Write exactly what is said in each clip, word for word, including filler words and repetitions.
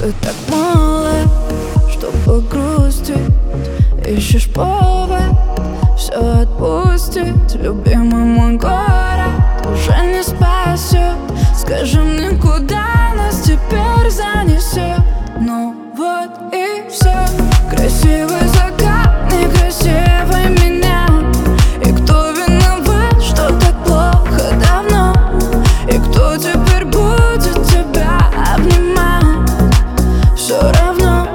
Ты так молод, чтобы грустить. Ищешь повод все отпустить. Любимый мой город уже не спасет. Скажи мне, куда нас теперь занесет? Ну вот и все. Красивый закат, некрасивый меня. И кто виноват, что так плохо давно? И кто теперь будет тебя обнимать? Все равно.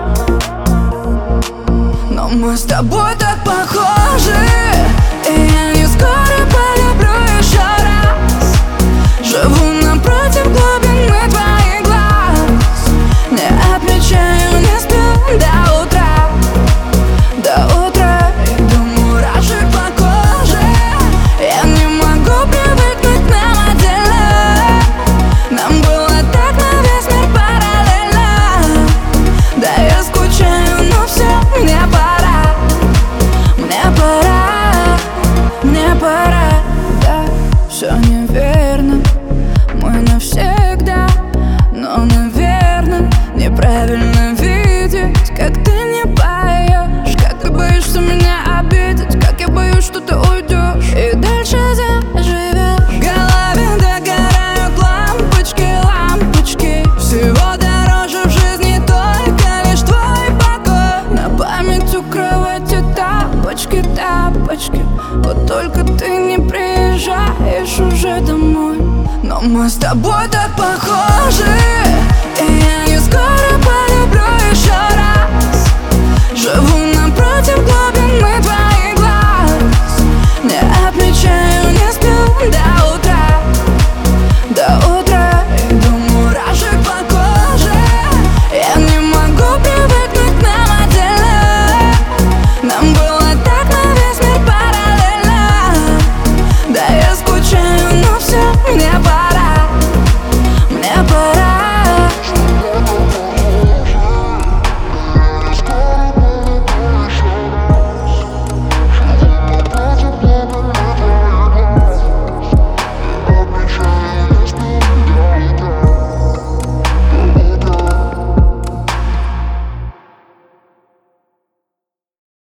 Но мы с тобой так похожи, и я не скоро полюблю еще раз. Живу напротив глубины твоих глаз. Не отвечаю, не сплю до утра. До утра иду мурашек по коже. Я не могу привыкнуть к нам отдельно. Нам было так на весь мир параллельно. Да, я скучаю, но все, мне пора. Мне пора, мне пора. Да, все неверно, мы навсегда. Но, наверное, неправильно видеть, как ты не поешь, как ты боишься меня обидеть, как я боюсь, что ты уйдешь и дальше заживешь. В голове догорают лампочки, лампочки. Всего дороже в жизни только лишь твой покой. На память у кровати тапочки, тапочки. Вот только ты не приезжаешь уже домой. Но мы с тобой так похожи,